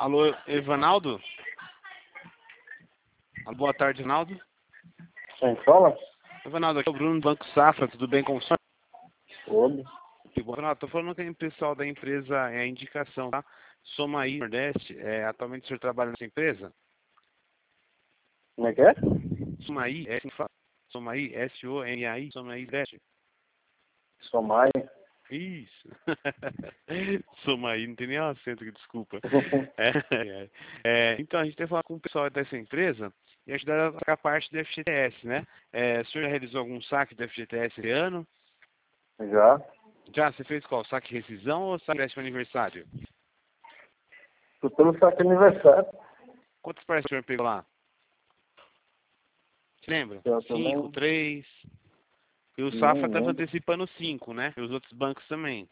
Alô, Evanaldo? Alô, boa tarde, Evanaldo. Quem fala? Evanaldo, aqui é o Bruno do Banco Safra, tudo bem com o senhor? Tudo. Evanaldo, tô falando que o pessoal da empresa é a indicação, tá? Somaí Nordeste, atualmente o senhor trabalha nessa empresa? Como é que é? Somaí, Somaí, S-O-M-A-I, Somaí Nordeste. Somai. Isso. Somaí, não tem nem acento aqui, desculpa. Então, a gente tem que falar com o pessoal dessa empresa e ajudar a sacar a parte do FGTS, né? O senhor já realizou algum saque do FGTS esse ano? Já. Já, você fez qual? Saque rescisão ou saque décimo aniversário? Tô pelo saque aniversário. Quantas partes o senhor pegou lá? Você lembra? Eu 5, também 3. E o não Safra estava lembro. antecipando 5, né? E os outros bancos também.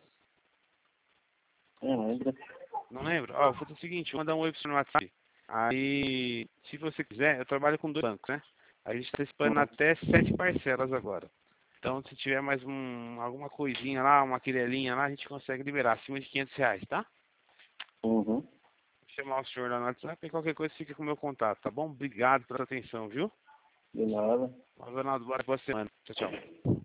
Não lembro. Não lembro? Ó, vou fazer o seguinte, vou mandar um oi pro senhor no WhatsApp. Aí, se você quiser, eu trabalho com 2 bancos, né? A gente está antecipando até 7 parcelas agora. Então, se tiver mais alguma coisinha lá, uma quirelinha lá, a gente consegue liberar acima de R$ 500, tá? Uhum. Vou chamar o senhor lá no WhatsApp e qualquer coisa fica com o meu contato, tá bom? Obrigado pela atenção, viu? De nada. Ronaldo, boa semana. Tchau, tchau.